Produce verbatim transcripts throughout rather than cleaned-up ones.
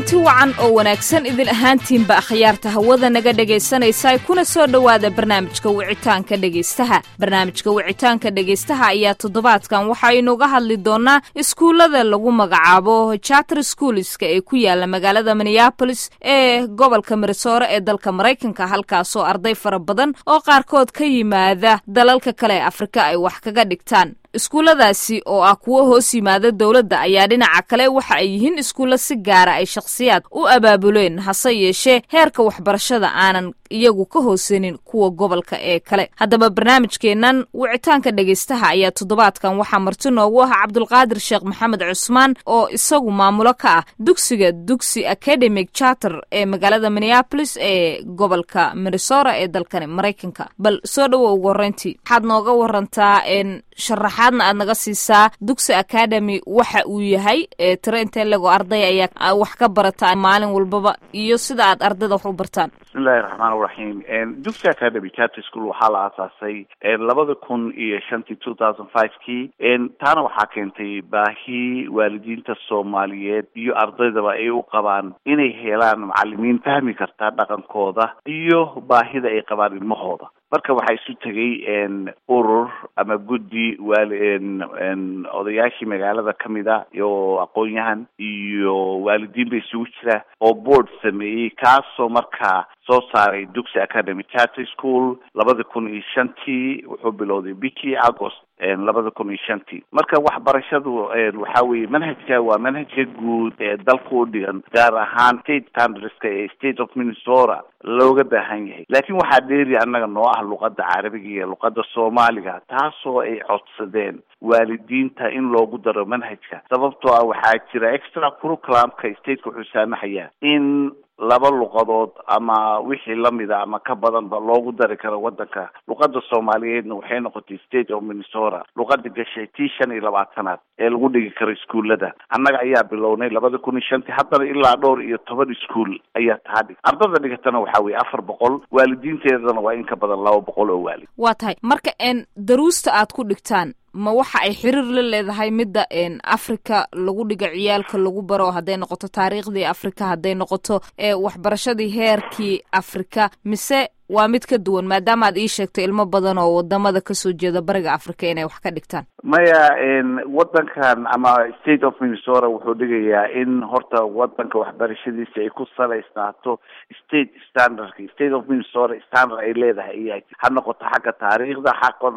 kulanti wacan oo wanaagsan idin ahaantiinba akhyaarta hawada naga dhegaysanaysa kuna soo dhowaada barnaamijka wicitaanka dhegaystaha barnaamijka wicitaanka dhegaystaha ayaa toddobaadkan waxa aynuga hadli doonaa iskuullada lagu magacaabo charter schoolska ee ku yaala magaalada Minneapolis ee gobolka Minnesota ee dalka Mareykanka halkaasoo arday fara badan oo qaarkood ka yimaada dalalka kale ee Afrika ay wax kaga dhigtaan iskuuladaasi oo ah kuwa hoos yimaada dawladda ayaa dhinaca kale waxa ay yihiin iskuulo si gaara ay shakhsiyaad u abaabuleen hase yeeshee heerka waxbarashada aanan iyagu ka hoosenin kuwa gobolka ee kale haddaba barnaamijkeennan wicitaanka dhegaystaha ayaa toddobaadkan waxaa marti noogu ah Cabdulqaadir Sheekh Maxamed Cusmaan oo isagu maamulo ka ah dugsiga Dugsi Academic Charter ee magaalada Minneapolis ee gobolka Minnesota ee dalkani Mareykanka bal soo dhawow ugu horreyntii waxaad nooga warantaa in sharaxaadna aad naga siisaa Dugsi Academy waxa uu yahay ee tiro intee lagu arday ayaa wax ka barata maalin walbaba iyo sida aad ardayda wax u bartaan bismillaahir rahmaanir rahiim en Dugsi Academy Charter School waxa la aasaasay labada kun iyo shantii two thousand five kii en taana waxaa keentay baahi waalidiinta Soomaaliyeed iyo ardaydaba ay u qabaan inay helaan macallimiin fahmi karta dhaqankooda iyo baahida ay qabaan ilmahooda marka waxay isu tagay en urur ama guddi waalin en odayaashii magaalada kamida iyo aqoon-yahan iyo waalidiin bay isugu jira oo board sameeyay kaasoo markaa soo saaray Dugsi Academy Charter School labada kun iyo shantii wuxuu bilowday bishii August en labada kun iyo shantii marka waxbarashadu waxa weeye manhajka waa manhajka guud ee dalka u dhigan gaar ahaan state standardska ee state of Minnesota looga baahan yahay laakiin waxaa dheeri annaga noo ah luqadda carabiga iyo luqadda Soomaaliga taasoo ay codsadeen waalidiinta in loogu daro manhajka sababtoo ah waxaa jira extra curriculumka state-ka wuxuu saamaxayaa in laba luqadood ama wixii lamida ama ka badanba loogu dari karo wadanka luqadda Soomaaliyeedna waxay noqotay state of Minnesota luqadda gashay tii shan iyo labaatanaad ee lagu dhigi karo iskuullada annaga ayaa bilownay labada kun iyo shantii haddana ilaa dhowr iyo toban iskuul ayaa tahay ardada dhigatana waxaa weeye afar boqol waalidiinteedana waa in ka badan laba boqol oo waalid waa tahay marka en daruusta aad ku dhigtaan ma waxa ay xiriir la leedahay midda in Afrika lagu dhiga ciyaalka lagu baro haday noqoto taariikhdii Afrika haday noqoto ee waxbarashadii heerkii Afrika mise waa mid ka duwan maadaama aad ii sheegtay ilmo badan oo wadamada ka soo jeeda bariga Afrika inay wax ka dhigtaan maya in wadankan ama state of Minnesota wuxuu dhigayaa in horta wadanka waxbarashadiisa ay ku salaysnaato state standardka state of Minnesota standard ay leedahay ha noqoto xagga taariikhda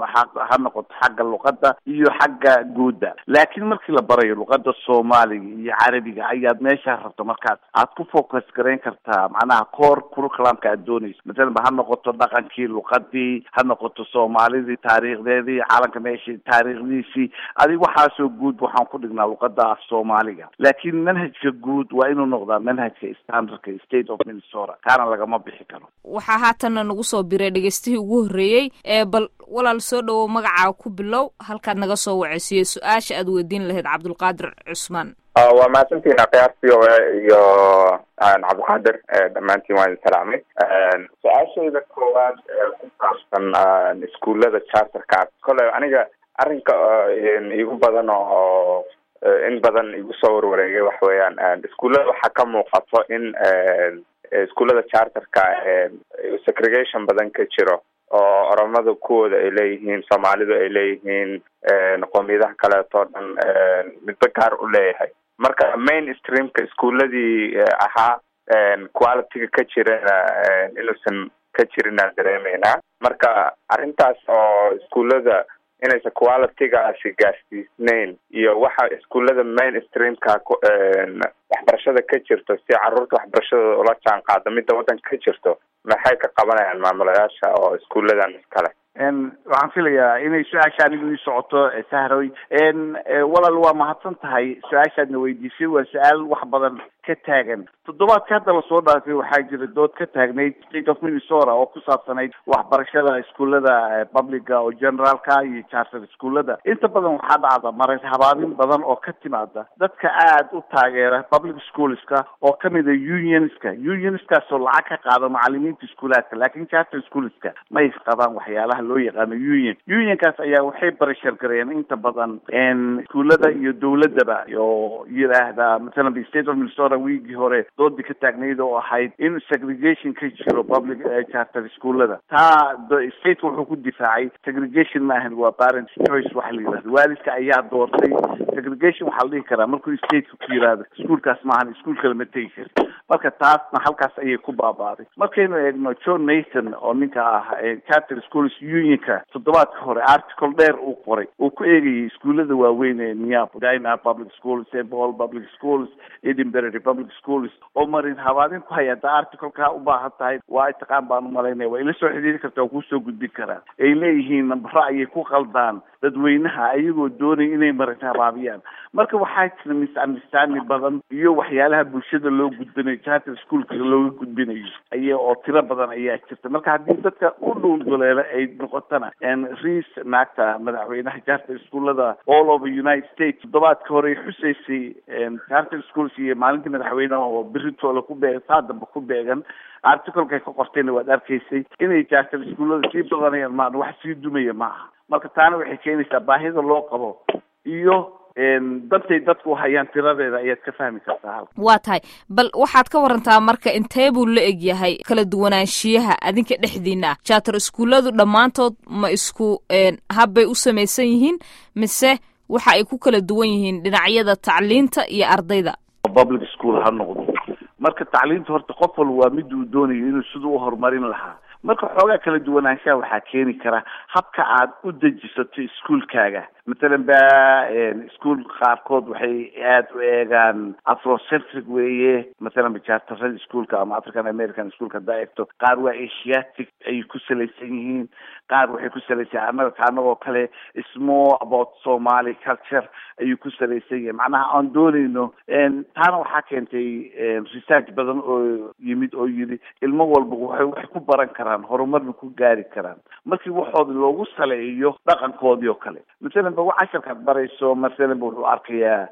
ha noqoto xagga luqadda iyo xagga guudda laakiin markii la barayo luqadda Soomaaliga iyo Carabiga ayaad meesha rabto markaas aad ku focus gareyn kartaa macnaha core curriculumka aad doonayso مثلا ha noqoto dhaqankii luqadii ha noqoto Soomaalidii taariikhdeedii calanka meeshii taariikhdiisii adiga waxaa soo guud waxaan ku dhignaa luqadda Soomaaliga laakiin manhajka guud waa inuu noqdaa manhajka standardka state of Minnesota kana lagama bixi karo waxa haatan nagu soo biray dhageystihii ugu horeeyay ee bal walaal soo dhawo magacaaga ku bilow halkaad naga soo waceysiyo su'aasha aad weydiin lahayd Cabdulqaadir Cusmaan waa maasantiin aqyaartii iyo Cabdulqaadir dhamaantiin waan salaamay su'aashayda koowaad ku saabsan iskuullada charterka kale aniga arrinka igu badan oo in badan igu soo warwareegay wax weeyaan iskuullada waxa ka muuqato in iskuullada charterka segregation badan ka jiro oo oramada kuwooda ay leeyihiin Soomaalidu ay leeyihiin qowmiyadaha kaleeto dhan midba gaar u leeyahay marka mainstreamka iskuuladii ahaa quality-ga ka jirana inuusan ka jirin aan dareemeynaa marka arrintaas oo iskuulada inaysan quality-gaasi gaarsiisnayn iyo waxa iskuulada mainstreamka waxbarashada ka jirto si carruurta waxbarashadooda ula jaan qaado midda waddanka ka jirto maxay ka qabanayaan maamulayaasha oo iskuuladan iskale en waxaan filayaa inay su-aashaan ii socoto sahroy en walaal waa mahadsan tahay su-aashaadna weydiisay waa su-aal wax badan ka taagan toddobaadka hadda lasoo dhaafay waxaa jira dood ka taagnayd state of Minnesota oo ku saabsanayd waxbarashada iskuullada publica oo generalka iyo charter iskuullada inta badan waxaa dhacda maray habaabin badan oo ka timaada dadka aad u taageera public schoolska oo kamida unionska unionskaasoo lacag ka qaada macallimiinta iskuulaadka laakiin charter schoolska ma is qabaan waxyaalaha loo yaqaano union unionkaas ayaa waxay barashar gareeyeen inta badan en iskuullada iyo dawladaba iyo yiraahda مثلا state of Minnesota kara wiigii hore doodii ka taagnayd oo ahayd in segregation ka jiro public charter schoolada taa state wuxuu ku difaacay segregation ma ahan waa parent choice waxa la yidhahdo waalidka ayaa doortay segregation waxaa la dhihi karaa markuu state ku yidhaahdo iskuolkaas maahan iskuol kale ma tegi karti marka taasna halkaas ayay ku baabaaday markaynu eegno John Mason oo ninka ah charter schools unionka toddobaadka hore article dheer uu qoray uu ku eegayay iskuulada waaweyn ee Minneapolis, Dana Public Schools, Saint Paul Public Schools, Edinburgh Public Schools oo marin habaadin ku hayata article-ka u baahan tahay waa taqaan baan u malaynaya waa ila soo xiriiri kartaa oo ku soo gudbin karaa ay leeyihiin nambaro ayay ku qaldaan dadweynaha ayagoo doonay inay marin habaabiyaan marka waxaa jira misunderstanding badan iyo waxyaalaha bulshada loo gudbinayo charter schoolka looga gudbinayo ayaa oo tiro badan ayaa jirta marka haddii dadka u dhulduleela ay noqotana Rees naagta madaxweynaha charter schoolada all over United States toddobaadka hore xusaysay charter schools iyo maalintii madaxweynaha oo Britoola ku beegan saadamba ku beegan article-ka ka qortayna waad arkaysay inay charter schoolada sii badanayaan ma wax sii dumaya maaha marka taana waxay keenaysaa baahida loo qabo iyo dantay dadku hayaan tiradeeda ayaad ka fahmi kartaa waa tahay bal waxaad ka warantaa marka intee buu la eg yahay kala duwanaanshiyaha adinka dhexdiina ah charter iskuuladu dhammaantood ma isku habbay u samaysan yihiin mise waxa ay ku kala duwan yihiin dhinacyada tacliinta iyo ardayda public school ha noqdo marka tacliinta horta qof walba waa mid uu doonayo inuu siduu u horumarin lahaa marka xoogaa kala duwanaanshaha waxaa keeni kara habka aad u dejisato iskuolkaaga matalan ba iskuol qaarkood waxay aada u eegaan afrocentric weeye matalan ba charterada iskuolka ama African American iskuolka hadaa eegto qaar waa Asiatic ay ku salaysan yihiin qaar waxay ku salaysan annaga anagoo kale more about Somali culture ayuu ku salaysan yahay macnaha aan doonayno taana waxaa keentay research badan oo yimid oo yidhi ilmo walba waxay wax ku baran karaan horumarna ku gaari karaan markii waxooda loogu saleeyo dhaqankoodii oo kale matalan ba casharkaad barayso masalan wuxuu arkayaa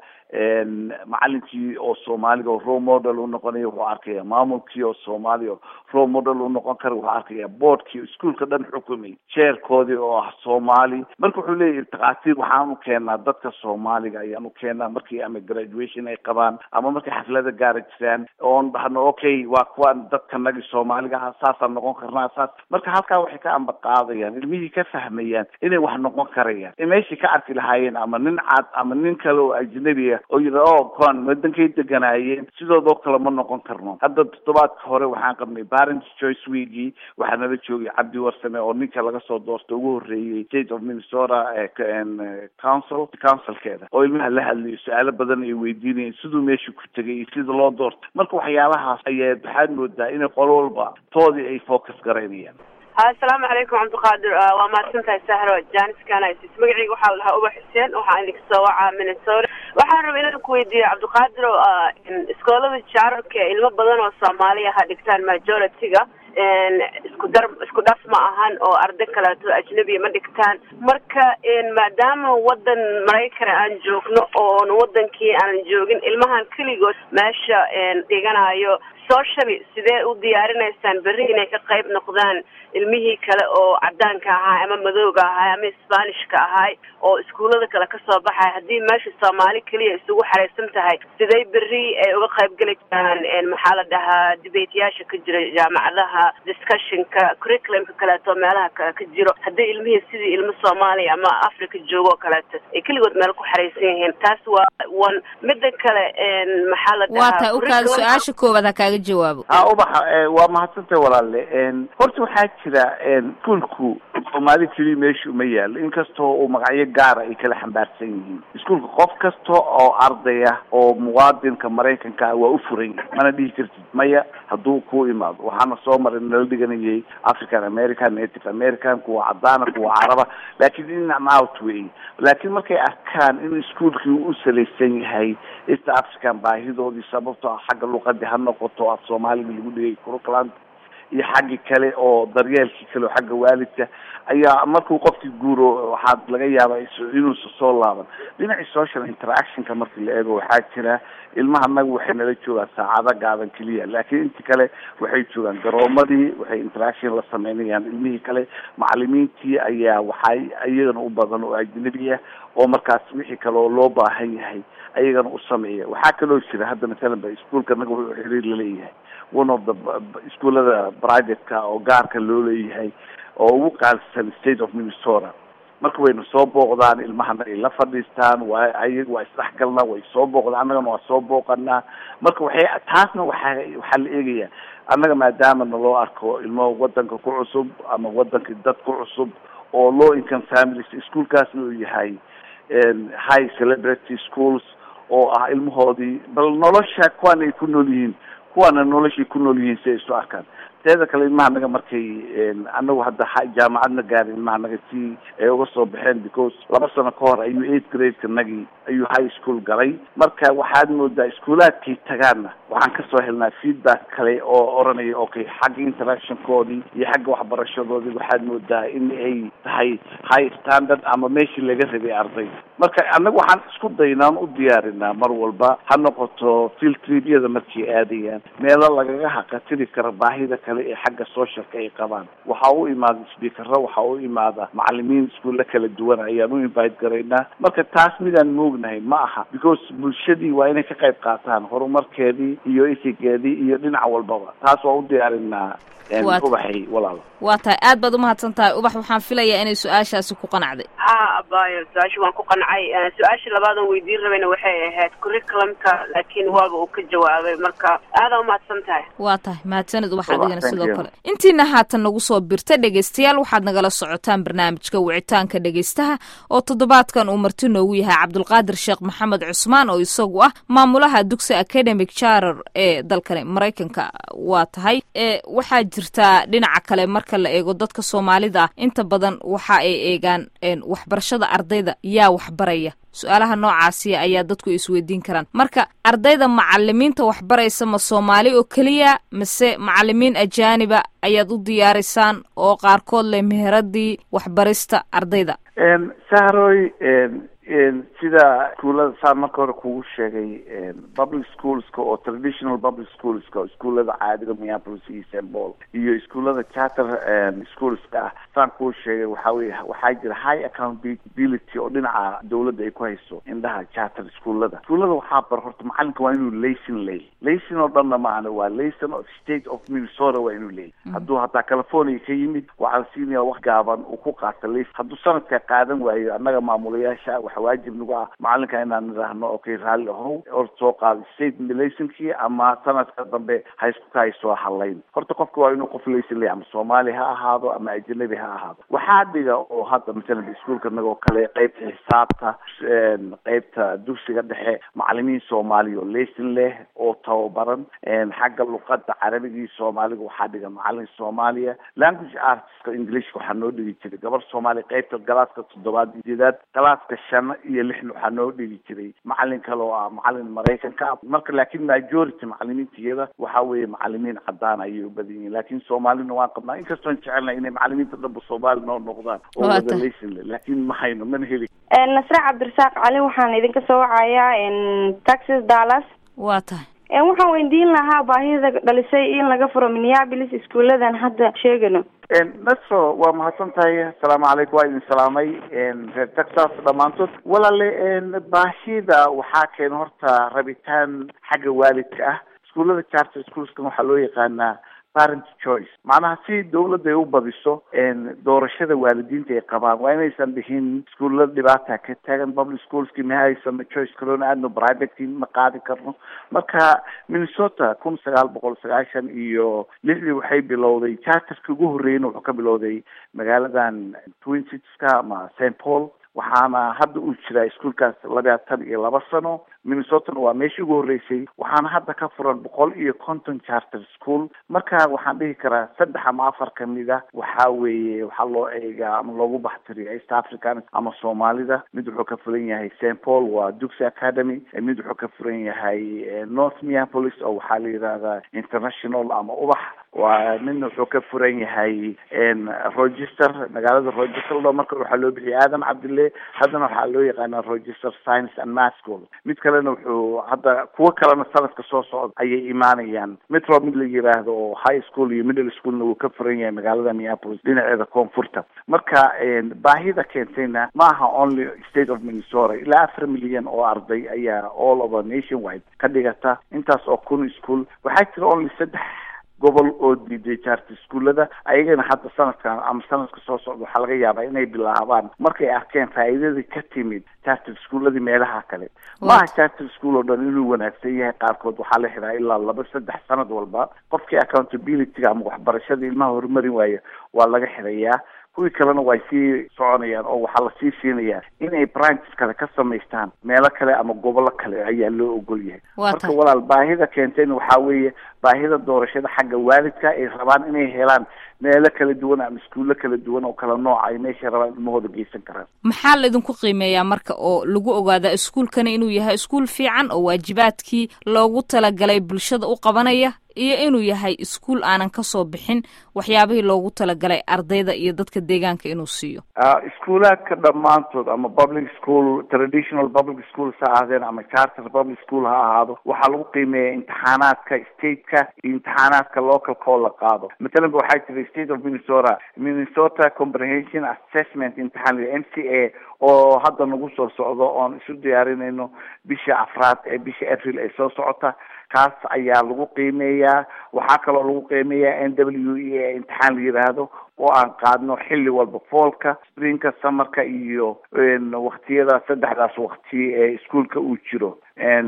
macalinkii oo Soomaaliga oo role model u noqonayo wuxuu arkayaa maamulkii oo Soomaali oo role model u noqon kara wuxuu arkayaa boardkii iskuolka dhan xukumay chairkoodii oo ah Soomaali marka wuxuu leeyahay taqaatiir waxaan u keenaa dadka Soomaaliga ayaan u keenaa markii ama graduation ay qabaan ama markii xaflada gaar jiraan oon dhahno okay waa kuwan dadka nagi Soomaaliga ah saasaan noqon karnaa saas marka halkaa waxay ka amba qaadayaan ilmihii ka fahmayaan inay wax noqon karayaan meeshii ka arki lahaayeen ama nin cad ama nin kale oo ajnabi oo yidhi oo kuwan wadankay deganaayeen sidoodoo kale ma noqon karno hadda toddobaadka hore waxaan qabnay parents choice weekii waxaa nala joogay Cabdi Warsame oo ninka laga soo doortay ugu horreeyey state of Minnesota council councilkeeda oo ilmaha la hadlayo su-aalo badan ay weydiinayeen siduu meesha ku tegay iyo sida loo doortay marka waxyaalahaas ayaa waxaad moodaa inay qolo walba toodii ay focus garaynayaan السلام عليكم عبد القادر وما سنتها سهرة جانس كان يسيس مقعي وحاول لها أبو حسين وحاول لك سواعة من السورة وحارب إلى الكويدي عبد القادر إسكولة الشعرك المبضان والصومالية هادكتان ماجورتيغا isku dar isku dhaf ma ahan oo arday kale ajnabi ma dhigtaan marka maadaama wadan Mareykan aan joogno oo wadankii aan joogin ilmahan kaligood meesha dhiganayo socially sidee u diyaarinaysaan berri inay ka qayb noqdaan ilmihii kale oo cadaanka ahaa ama madowga ahaa ama Isbaanishka ahaa oo iskuulada kale ka soo baxay hadii meesha Soomaali kaliya isugu xareysan tahay sidee berri ay uga qayb gali karaan maxaa la dhahaa debate-yaasha ka jira jaamacadaha discussion-ka curriculum-ka kale oo meelaha kale ka jiro hadii ilmihii sidii ilmo Soomaali ama Afrika joogo kale ay kaligood meel ku xareysan yihiin taas waa one midda kale maxaa la dhahaa waata u kaad su'aasha koobada kaaga jawaabo ha ubaxa waa mahadsantahay walaalle horta waxaa jira iskuulku Soomaali kaliya meesha uma yaalo inkastoo uu magacyo gaar ah ay kala xambaarsan yihiin iskuulka qof kasta oo arday ah oo muwaadinka Mareykanka waa u furan mana dhihi kartid maya hadduu ku imaado waxaana soo maray nala dhiganayay African American Native American kuwa cadaan kuwa Caraba laakiin in aan out way laakiin markay arkaan in iskuulkii uu salaysan yahay East African baahidoodii sababtoo ah xagga luqadda ha noqoto af Soomaaliga lagu dhigay curriculum iyo xaggi kale oo daryeelkii kale oo xagga waalidka ayaa markuu qofkii guuro waxaad laga yaabaa inuusa soo laaban. Dhinacii social interactionka markii la eego waxaa jira ilmaha anagu waxay nala joogaan saacado gaaban keliya, laakiin intii kale waxay joogaan garoomadii, waxay interaction la sameynayaan ilmihii kale. macalimiintii ayaa waxay iyagana u badan oo ajnabi ah oo markaas wixii kale oo loo baahan yahay ayagana u sameeya. waxaa kaloo jira hadda masalan ba iskuolka anaga wuxuu xiriir laleeyahay one of the iskuolada privateka oo gaarka loo leeyahay oo ugu qaalisan state of Minnesota. marka wayna soo booqdaan ilmahana ay la fadhiistaan, waa ayaga waa isdhexgalnaa, way soo booqdaan, annagana waa soo booqanaa. marka waxay taasna waxaa waxaa la eegayaa annaga maadaama naloo arko ilmo wadanka ku cusub ama wadanka dad ku cusub oo low income families, iskuolkaasna uu yahay high celebrity schools oo ah ilmahoodii bal nolosha kuwan ay ku nool yihiin kuwana noloshii ku nool yihiin si ay isu arkaan. teeda kale ilmaha naga markay anagu hadda jaamacadna gaarin ilmaha naga si ay uga soo baxeen because laba sano ka hor ayuu eighth grade-ka nagii ayuu high school galay. marka waxaad moodaa iskuulaadkay tagaana waxaan kasoo helnaa feedback kale oo oranaya okay xagga interactionkoodii iyo xagga waxbarashadoodii waxaad moodaa in ay tahay high standard ama meeshii laga rabay ardayda. marka anagu waxaan isku daynaan u diyaarinaa mar walba ha noqoto field trip-yada markay aadayaan meelo lagaga haqatiri karo baahida kale ee xagga socialka ay qabaan. waxaa u imaada speakero, waxaa u imaada macalimiin iskuulla kala duwan ayaan u invite garaynaa. marka taas midaan moognahay ma aha because bulshadii waa inay ka qayb qaataan horumarkeedii iyo isigeedii iyo dhinac walbaba. taas waa u diyaarinaa ubaxay walaalo. waa tahay aad baad umahadsan tahay ubax. waxaan filayaa inay su-aashaasi ku qanacday. ha abayo su-aasha waan ku qancay. su-aasha labaadan weydiin rabayna waxay ahayd curriculumka, laakiin waaba uu ka jawaabay. marka aada umahadsan tahay. waa tahay mahadsanid ubax adigana sidoo kale. intiina haatan nagu soo birta dhegaystayaal waxaad nagala socotaan barnaamijka wicitaanka dhegaystaha oo toddobaadkan uu marti noogu yahay cabdulqaadir sheekh maxamed cusmaan oo isagu ah maamulaha dugsi academic charter ee dalkani maraykanka. waa tahay waxaa jirtaa dhinaca kale marka la eego dadka soomaalida ah inta badan waxa ay eegaan waxbarashada ardayda yaa waxbaraya. su-aalaha noocaasi ayaa dadku isweydiin karaan. marka ardayda macalimiinta waxbaraysa ma Soomaali oo keliya mise macalimiin ajaaniba ayaad u diyaarisaan oo qaarkood leh meheradii waxbarista ardayda? sahroy sida iskuullada saan marka hore kugu sheegay public schoolska oo traditional public schoolska iskuullada caadiga Minneapolis iyo Saint Paul iyo iskuullada charter schoolska ah saan kuu sheegay waxaa weye waxaa jira high accountability oo dhinaca dawladda ay ku hayso indhaha charter iskuullada. iskuullada waxaa bar horta macalinka waa inuu laysin leeyahy. laysin oo dhanna maana waa laysin of state of Minnesota waa inuu leeyahy. hadduu hataa California ka yimid waxaa la siinaya wax gaaban uu ku qaata laysin. hadduu sanadka qaadan waayo annaga maamulayaasha waajib nagu ah macalinka inaan nidhaahno okay raalli ahow or soo qaado state laysinkii ama sanadka dambe ha isku kahay soo halayn. horta qofka waa inuu qof laysin leeyahay ama Soomaali ha ahaado ama ajnabi ha ahaado. waxaa dhiga oo hadda masalan iskuulka nagoo kale qaybta xisaabta qaybta dugsiga dhexe macalimiin Soomaali oo laysin leh oo tababaran xagga luqadda carabiga iyo Soomaaliga. waxaa dhiga macalin Soomaaliya. language artska English waxaa noo dhigi jiray gabar Soomaali qaybta galaaska toddobaad sideedaad galaaska shan iyo lixna waxaa noo dhigi jiray macalin kale oo ah macalin Maraykanka ah. marka laakiin majority macalimiintiyada waxaa weeye macalimiin cadaan ayay u badan yihiin. laakiin Soomaalina waan qabnaa inkastoo aan jecelnahay inay macalimiinta dhanba Soomaali noo noqdaan oo wada laysin leh laakiin ma hayno mana heli. Nasra Cabdirasaaq Cali waxaan idinka soo wacayaa Texas Dallas. waa tahay waxaan weydiin lahaa baahida dhalisay in laga furo Minneapolis iskuuladan hadda sheegano. nasro waa mahadsan tahay. asalaamu calaykum. waa idin salaamay reer Texas dhamaantood. walaale baahida waxaa keena horta rabitaan xagga waalidka ah. iskuullada charter schoolskan waxaa loo yaqaanaa parent choice. macnaha si dawladda ay u badiso doorashada waalidiinta ay qabaan waa inaysan dhihin iskuullada dhibaata ka taagan public schoolski ma haysan choice kaloona aadno privateki ma qaadi karno. marka Minnesota kun sagaal boqol sagaashan iyo lixdii waxay bilowday charterka ugu horreeyna wuxuu ka bilowday magaaladan Twin Citieska ama Saint Paul. waxaana hadda uu jiraa iskuulkaas labaatan iyo laba sano. Minnesota waa meeshii ugu horeysay waxaana hadda ka furan boqol iyo konton charter school marka waxaan dhihi karaa saddex ama afar kamid ah waxaa weeye waxaa loo eegaa ama loogu baxtiriyo East African ama Soomaalida mid wuxuu ka furan yahay Saint Paul waa Dux Academy mid wuxuu ka furan yahay North Minneapolis oo waxaa la yiraahdaa International ama ubax waa midna wuxuu ka furan yahay Rochester magaalada Rochester loo marka waxaa loo bixiyay Aadan Cabdille haddana waxaa loo yaqaanaa Rochester Science and Math School mid kalena wuxuu hadda kuwa kalena sanadka soo socda ayay imaanayaan metro mid la yiraahdo oo high school iyo middle schoolna wuu ka furan yahay magaalada Minneapolis dhinaceeda koonfurta marka baahida keentayna maaha only state of Minnesota ilaa afar milyan oo arday ayaa all over nationwide ka dhigata intaas oo kun school waxaa jira only saddex gobol oo diiday charter schoolada ayagana hadda sanadkan ama sanadka soo socda waxaa laga yaabaa inay bilaabaan markay arkeen faa'iidadii ka timid charter schooladii meelaha kale maaha charter school oo dhan inuu wanaagsan yahay qaarkood waxaa la xiraa ilaa laba saddex sanad walba qofkii accountability-ga ama waxbarashada ilmaha horumarin waaya waa laga xirayaa kuwii kalena way sii soconayaan oo waxaa la sii siinayaa inay branches kale ka samaystaan meelo kale ama gobollo kale ayaa loo ogol yahay marka walaal baahida keentayna waxaa weeye baahida doorashada xagga waalidka ay rabaan inay helaan meelo kala duwan ama iskuulo kala duwan oo kala nooc ay meesha rabaan ilmahooda geysan karaan maxaa la idinku qiimeeyaa marka oo lagu ogaada iskuulkani inuu yahay iskuul fiican oo waajibaadkii loogu talagalay bulshada u qabanaya iyo inuu yahay iskuul aanan ka soo bixin waxyaabihii loogu talagalay ardayda iyo dadka deegaanka inuu siiyo iskuulaadka dhammaantood ama public school traditional public schools ha ahaadeen ama charter public school ha ahaado waxaa lagu qiimeeyaa imtixaanaadka stateka iyo imtixaanaadka localka oo la qaado matalan ba waxaa jira state of Minnesota Minnesota comprehension assessment imtixaan M C A oo hadda nagu soo socdo oon isu diyaarinayno bisha afraad ee bisha April ee soo socota kaas ayaa lagu qiimeeyaa waxaa kaloo lagu qiimeeyaa N W E imtixaan la yiraahdo oo aan qaadno xilli walba fallka springka summerka iyo waqtiyada saddexdaas waqti ee iskuulka uu jiro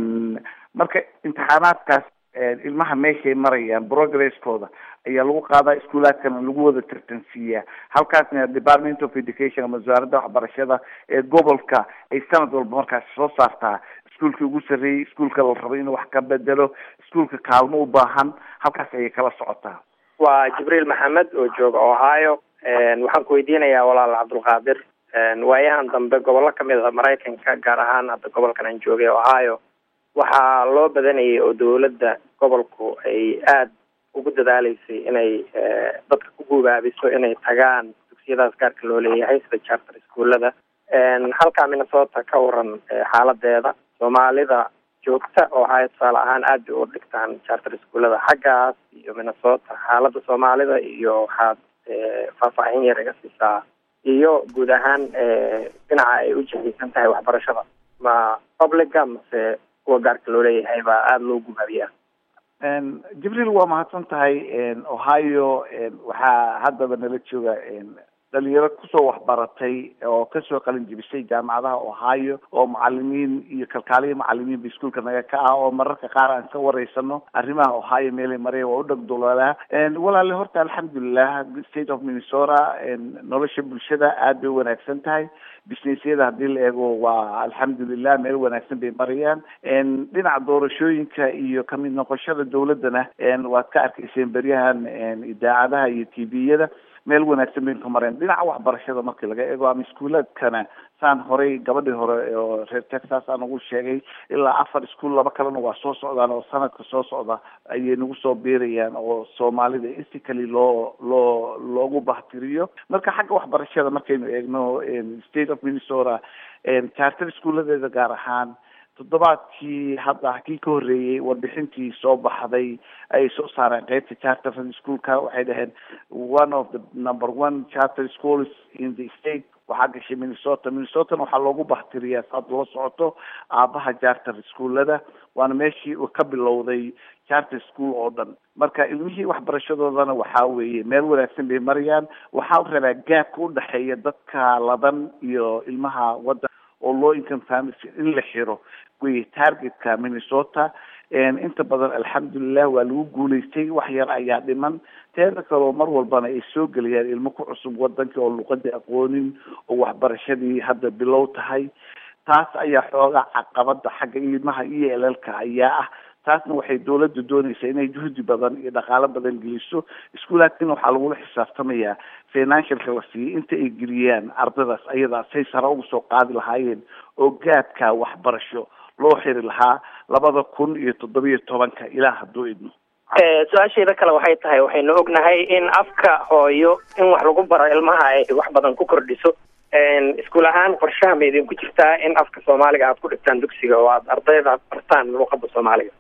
marka imtixaanaadkaas ilmaha meeshay marayaan progresskooda ayaa lagu qaadaa iskuulaadkana lagu wada tartansiiyaa halkaasna Department of Education ama wasaaradda waxbarashada ee gobolka ay sanad walba markaas soo saartaa iskuulka ugu sarreeyay iskuulka la rabo inuu wax ka bedelo iskuulka kaalmo u baahan halkaas ayay kala socotaa waa Jibriil Maxamed oo jooga Ohio waxaan ku weydiinayaa walaal Cabdulqaadir waayahan dambe gobollo kamid ah Mareykanka gaar ahaan hadda gobolkan aan joogay Ohio waxaa loo badanayay oo dawladda gobolku ay aad ugu dadaaleysay inay dadka ku gubaabiso inay tagaan dugsiyadaas gaarka loo leeyahay sida charter schoolada halka Minnesota ka waran xaaladeeda Soomaalida joogta oo hay tusaale ahaan aad u dhigtaan charter schoolada xaggaas iyo Minnesota xaaladda Soomaalida iyo waxaad faahfaahin yar iga siisaa iyo guud ahaan dhinaca ay u jihaysan tahay waxbarashada ma publica mase kuwa gaarka loo leeyahay baa aada loo gubaabiyaa Jibriil waa mahadsan tahay Ohio waxaa haddaba nala jooga dhalinyaro kusoo waxbaratay oo kasoo qalin jebisay jaamacadaha Ohio oo macalimiin iyo kalkaaliye macalimiin ba iskuulka naga ka ah oo mararka qaar aan ka wareysano arrimaha Ohio meelay maray waa u dhagdololaa walaal horta alxamdulillah state of Minnesota nolosha bulshada aad bay wanaagsan tahay businessyada haddii la eego waa alxamdulillah meel wanaagsan bay marayaan dhinaca doorashooyinka iyo kamid noqoshada dawladana waad ka arkayseen beryahan idaacadaha iyo T V-yada meel wanaagsan bay ka mareen dhinaca waxbarashada markii laga eego ama iskuuladkana saan horey gabadhii hore oo reer Texas aan ugu sheegay ilaa afar iskuul laba kalena waa soo socdaan oo sanadka soo socda ayay nagu soo beerayaan oo Soomaalida istikali loo loo loogu bahtiriyo marka xagga waxbarashada markaynu eegno state of Minnesota charter schooladeeda gaar ahaan toddobaadkii hadda kii ka horreeyay warbixintii soo baxday ay soo saareen qaybta charter schoolka waxay dhaheen one of the number one charter schools in the state waxaa gashay Minnesota Minnesota waxaa loogu bahtiriyaa saad loo socoto aabaha charter schoolada waana meeshii uu ka bilowday charter school oo dhan marka ilmihii waxbarashadoodana waxaa weeye meel wanaagsan bay marayaan waxaa la rabaa gaabka u dhexeeya dadka ladan iyo ilmaha wadda oo low income families in la xiro way targetka Minnesota inta badan alxamdulillah waa lagu guuleystay wax yar ayaa dhiman teeda kale mar walbana ay soo galiyaan ilmo ku cusub wadanka oo luqada aqoonin oo waxbarashadii hadda bilow tahay taas ayaa xoogaa caqabada xagga ilmaha iyo elalka ayaa ah. taasna waxay dawladda doonaysaa inay juhdi badan iyo dhaqaalo badan geliso. iskuulaadkina waxaa lagula xisaabtamayaa financialka la siiyey inta ay geliyaan ardaydaas ayadaa say sare uga soo qaadi lahaayeen oo gaadka waxbarasho loo xiri lahaa labada kun iyo toddobiyo tobanka ilaa hadduu idmo. su-aasheeda kale waxay tahay waxaynu ognahay in afka hooyo in wax lagu baro ilmaha ay wax badan ku kordhiso. iskuul ahaan qorshaha ma idinku jirtaa in afka soomaaliga aad ku dhigtaan dugsiga oo aad ardayda bartaan luqada soomaaliga?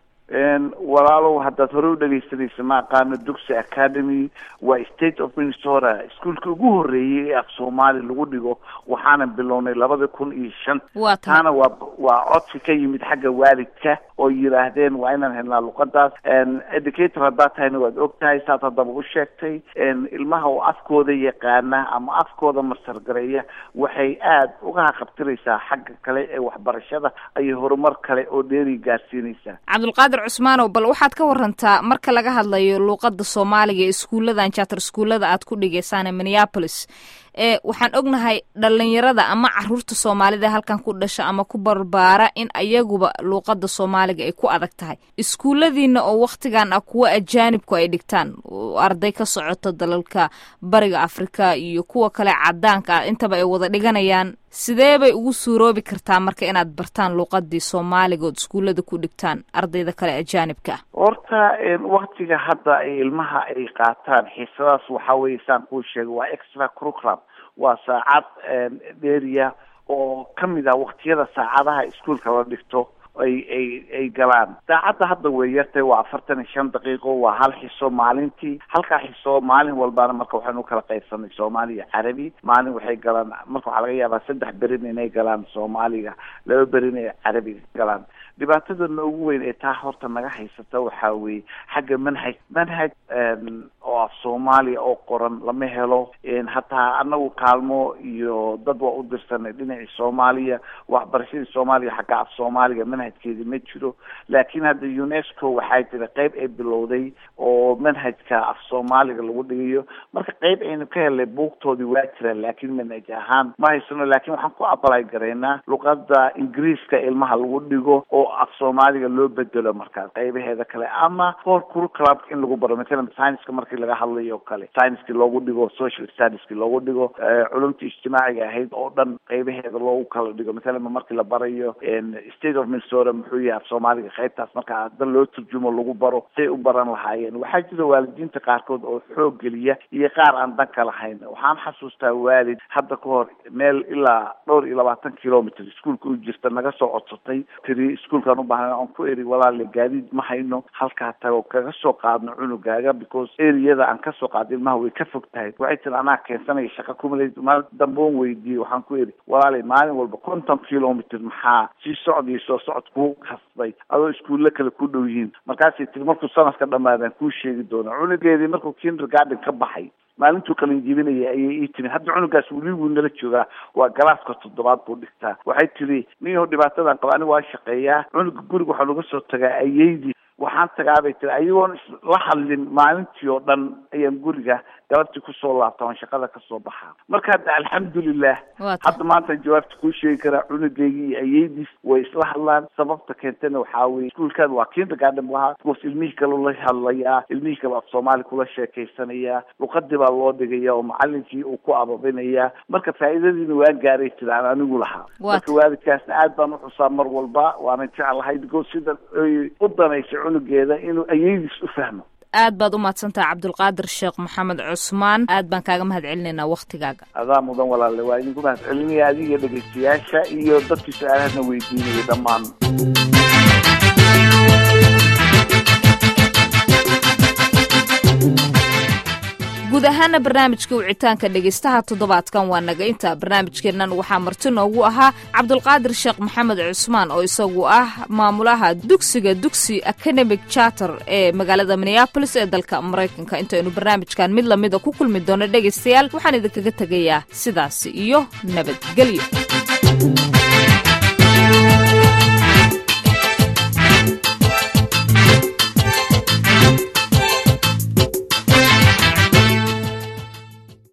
walaalow haddaad hore u dhegaysanaysa ma aqaano dugsi academy waa state of Minnesota iskuulka ugu horreeyay ee af soomaali lagu dhigo waxaana bilownay labada kun iyo shan. taana waa waa codsi ka yimid xagga waalidka oo yiraahdeen waa inaan helnaa luqadaas. educator haddaad tahayna waad og tahay saad haddaba u sheegtay ilmaha oo afkooda yaqaana ama afkooda masargareeya waxay aad uga haqabtiraysaa xagga kale ee waxbarashada ayay horumar kale oo dheeri gaarsiinaysaa. cabdulqaadir cusmaanow, bal waxaad ka warantaa marka laga hadlayo luuqada soomaaliga ee iskuuladan charter iskuulada aad ku dhigaysaan ee Minneapolis, ee waxaan ognahay dhalinyarada ama caruurta Soomaalida halkan ku dhasha ama ku barbaara in ayaguba luuqada Soomaaliga ay ku adag tahay. iskuuladiina oo waqtigan ah kuwa ajaanibku ay dhigtaan arday ka socota dalalka bariga Afrika iyo kuwa kale cadaanka ah intaba ay wada dhiganayaan, sidee bay ugu suuroobi kartaa marka inaad bartaan luuqadii Soomaaliga oo iskuulada ku dhigtaan ardayda kale ajaanibka ah? horta waqtiga hadda ay ilmaha ay qaataan xiisadaas waxa weeye saan ku sheegay waa extra curriculum, waa saacad dheeriya oo kamid ah waqtiyada saacadaha iskuulka la dhigto ay ay ay galaan. saacadda hadda way yartay waa afartan iyo shan daqiiqo, waa hal xiso maalintii. halkaa xiso maalin walbaana marka waxaynu kala qaybsanay Soomaali iyo Carabi. maalin waxay galaan marka waxaa laga yaabaa saddex berin inay galaan Soomaaliga, laba berin ay Carabiga galaan. dhibaatadana ugu weyn ee taa horta naga haysata waxaa weeye xagga manhaj manhaj oo af Soomaaliya oo qoran lama helo. hataa anagu kaalmo iyo dad waa u dirsanay dhinacii Soomaaliya, waxbarashadii Soomaaliya xagga af Soomaaliga manhajkeedii ma jiro. laakiin hadda UNESCO waxay tiri qayb ay bilowday oo manhajka af Soomaaliga lagu dhigayo. marka qayb aynu ka helay buugtoodii waa jiraan laakiin manhaj ahaan ma haysano. laakiin waxaan ku apply gareynaa luqada Ingiriiska ilmaha lagu dhigo oo af Soomaaliga loo bedelo markaa qaybaheeda kale, ama for curriculum in lagu baro مثلا science-ka markii laga hadlayo kale science-ki loogu dhigo, social studies-ki loogu dhigo, culumta ijtimaaciga ahayd oo dhan qaybaheeda loogu kala dhigo. مثلا markii la barayo state of Minnesota muxuu yahay af Soomaaliga qaybtaas markaa dad loo turjumo lagu baro say u baran lahaayeen. waxaa jira waalidiinta qaarkood oo xoog geliya iyo qaar aan danka lahayn. waxaan xasuustaa waalid hadda ka hor meel ilaa dhowr iyo labaatan kilomitr iskuulka u jirta naga soo codsatay tiri iskuulkan u baahan aan ku eri walaal gaadiid ma hayno halkaa tago kaga soo qaadno cunugaaga because eriyada aan ka soo qaadin ilmaha way ka fog tahay. waxay tiri anaa keensanaya shaqo kumaleyd. maalin damboon weydiiyey waxaan ku eri walaalay maalin walba konton kilomitr maxaa sii socdii soo socod kuu kasbay adoo iskuulla kale ku dhow yihiin? markaasay tiri markuu sanadka dhamaadaan kuu sheegi doona. cunugeedii markuu kindergarten ka baxay maalintuu qalin jibinaya ayay ii timi hadda cunugaas weli wuu nala joogaa, waa galaaska toddobaad buu dhigtaa. waxay tiri niyow dhibaatadan qaba aniga waa shaqeeyaa, cunuga guriga waxaa laga soo tagaa ayeydii waxaan tagaabay tiri ayagoon la hadlin maalintii oo dhan ayaan guriga galabtii kusoo laabta oon shaqada kasoo baxaa. marka hadda alxamdulilah hadda maanta jawaabta kuu sheegi karaa cunugeygii iyo ayeydiis way isla hadlaan. sababta keentana waxaa weye iskuulkan waa kindergarten lahaa kuwas ilmihii kale la hadlayaa, ilmihii kale af Soomaali kula sheekaysanayaa, luqadii baa loo dhigaya oo macalinkii uu ku ababinayaa. marka faa'iidadiina waa gaaray jiraan anigu lahaa. marka waalidkaasna aad baan u xusaa mar walba, waana jeclahay because sida ay u danaysa cunugeeda inuu ayeydiis u fahmo. aad baad u mahadsantahay Cabdulqaadir Sheekh Maxamed Cusmaan, aad baan kaaga mahad celinaynaa waqtigaaga. adaa mudan walaale, waa idinku mahad celinaya adiga dhegeystayaasha iyo dadkii su'aalahana weydiinaya dhammaan. guud ahaana barnaamijka wicitaanka dhegeystaha toddobaadkan waa naga inta. barnaamijkeennan waxaa marti noogu ahaa Cabdulqaadir Sheekh Maxamed Cusmaan oo isagu ah maamulaha dugsiga Dugsi Academic Charter ee magaalada Minneapolis ee dalka Mareykanka. intaynu barnaamijkan mid lamida ku kulmi doono dhegeystayaal waxaan idinkaga tegayaa sidaas iyo nabadgelyo.